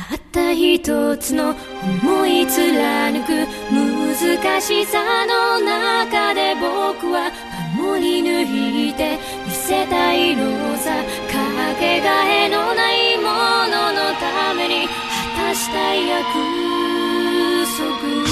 たった一つの思い貫く難しさの中で僕は守り抜いて見せたいのさ。かけがえのないもののために果たしたい約束。